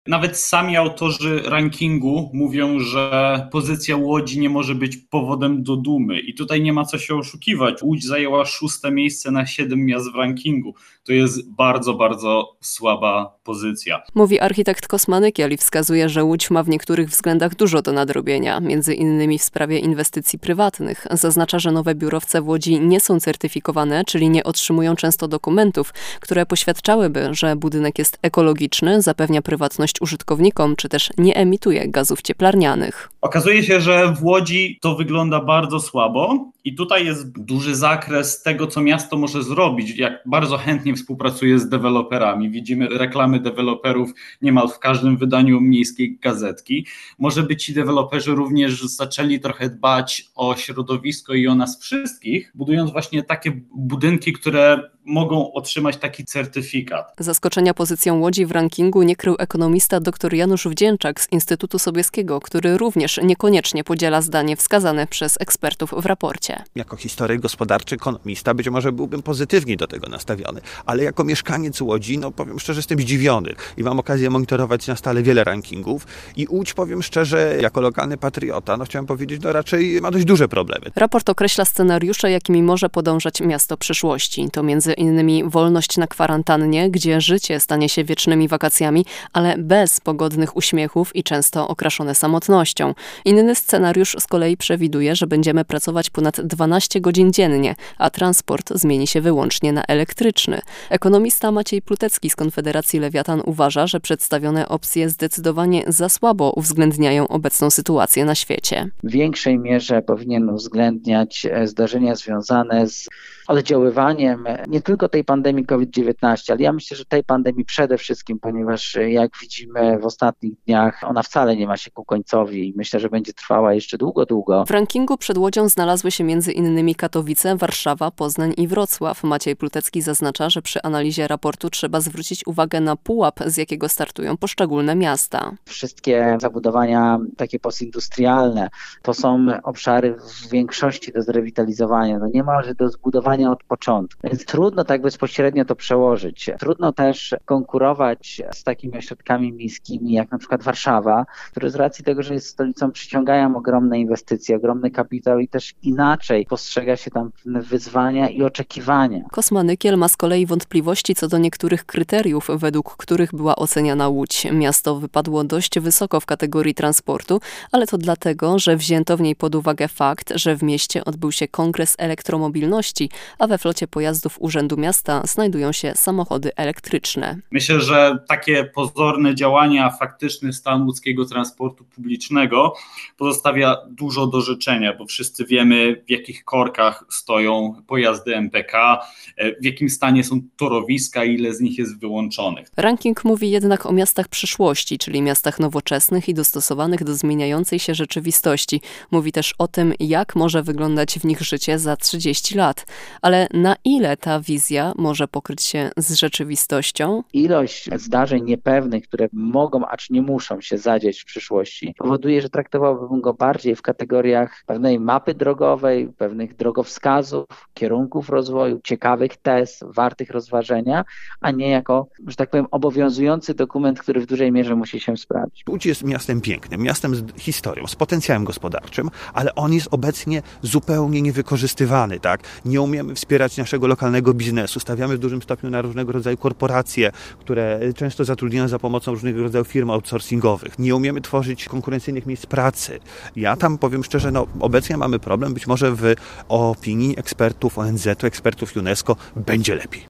Nawet sami autorzy rankingu mówią, że pozycja Łodzi nie może być powodem do dumy. I tutaj nie ma co się oszukiwać. Łódź zajęła 6. miejsce na 7 miast w rankingu. To jest bardzo, bardzo słaba pozycja. Mówi architekt Kosmanykiel i wskazuje, że Łódź ma w niektórych względach dużo do nadrobienia, między innymi w sprawie inwestycji prywatnych. Zaznacza, że nowe biurowce w Łodzi nie są certyfikowane, czyli nie otrzymują często dokumentów, które poświadczałyby, że budynek jest ekologiczny, zapewnia prywatność użytkownikom, czy też nie emituje gazów cieplarnianych. Okazuje się, że w Łodzi to wygląda bardzo słabo i tutaj jest duży zakres tego, co miasto może zrobić, jak bardzo chętnie współpracuje z deweloperami. Widzimy reklamy deweloperów niemal w każdym wydaniu miejskiej gazetki. Może by ci deweloperzy również zaczęli trochę dbać o środowisko i o nas wszystkich, budując właśnie takie budynki, które mogą otrzymać taki certyfikat. Zaskoczenia pozycją Łodzi w rankingu nie krył ekonomista dr Janusz Wdzięczak z Instytutu Sobieskiego, który również niekoniecznie podziela zdanie wskazane przez ekspertów w raporcie. Jako historyk gospodarczy, ekonomista być może byłbym pozytywnie do tego nastawiony, ale jako mieszkaniec Łodzi, powiem szczerze, jestem zdziwiony i mam okazję monitorować na stale wiele rankingów i Łódź, powiem szczerze, jako lokalny patriota, chciałem powiedzieć, raczej ma dość duże problemy. Raport określa scenariusze, jakimi może podążać miasto przyszłości. To między innymi wolność na kwarantannie, gdzie życie stanie się wiecznymi wakacjami, ale bez pogodnych uśmiechów i często okraszone samotnością. Inny scenariusz z kolei przewiduje, że będziemy pracować ponad 12 godzin dziennie, a transport zmieni się wyłącznie na elektryczny. Ekonomista Maciej Plutecki z Konfederacji Lewiatan uważa, że przedstawione opcje zdecydowanie za słabo uwzględniają obecną sytuację na świecie. W większej mierze powinien uwzględniać zdarzenia związane z oddziaływaniem nie tylko tej pandemii COVID-19, ale ja myślę, że tej pandemii przede wszystkim, ponieważ jak widzimy w ostatnich dniach, ona wcale nie ma się ku końcowi i myślę, że będzie trwała jeszcze długo, długo. W rankingu przed Łodzią znalazły się m.in. Katowice, Warszawa, Poznań i Wrocław. Maciej Plutecki zaznacza, że przy analizie raportu trzeba zwrócić uwagę na pułap, z jakiego startują poszczególne miasta. Wszystkie zabudowania takie postindustrialne to są obszary w większości do zrewitalizowania, niemalże do zbudowania od początku. Więc trudno tak bezpośrednio to przełożyć. Trudno też konkurować z takimi ośrodkami miejskimi jak na przykład Warszawa, które z racji tego, że jest stolicą, przyciągają ogromne inwestycje, ogromny kapitał i też inaczej postrzega się tam pewne wyzwania i oczekiwania. Kosmanykiel ma z kolei wątpliwości co do niektórych kryteriów, według których była oceniana Łódź. Miasto wypadło dość wysoko w kategorii transportu, ale to dlatego, że wzięto w niej pod uwagę fakt, że w mieście odbył się kongres elektromobilności, a we flocie pojazdów Urzędu Miasta znajdują się samochody elektryczne. Myślę, że takie pozorne działania, faktyczny stan łódzkiego transportu publicznego pozostawia dużo do życzenia, bo wszyscy wiemy, w jakich korkach stoją pojazdy MPK, w jakim stanie są torowiska i ile z nich jest wyłączonych. Ranking mówi jednak o miastach przyszłości, czyli miastach nowoczesnych i dostosowanych do zmieniającej się rzeczywistości. Mówi też o tym, jak może wyglądać w nich życie za 30 lat. Ale na ile ta wizja może pokryć się z rzeczywistością? Ilość zdarzeń niepewnych, które mogą, acz nie muszą się zadziać w przyszłości, powoduje, że traktowałbym go bardziej w kategoriach pewnej mapy drogowej, pewnych drogowskazów, kierunków rozwoju, ciekawych tez, wartych rozważenia, a nie jako, że tak powiem, obowiązujący dokument, który w dużej mierze musi się sprawdzić. Łódź jest miastem pięknym, miastem z historią, z potencjałem gospodarczym, ale on jest obecnie zupełnie niewykorzystywany, tak? Nie umiemy wspierać naszego lokalnego biznesu, stawiamy w dużym stopniu na różnego rodzaju korporacje, które często zatrudniają za pomocą różnego rodzaju firm outsourcingowych. Nie umiemy tworzyć konkurencyjnych miejsc pracy. Ja tam powiem szczerze, obecnie mamy problem, być może w opinii ekspertów ONZ-u, ekspertów UNESCO będzie lepiej.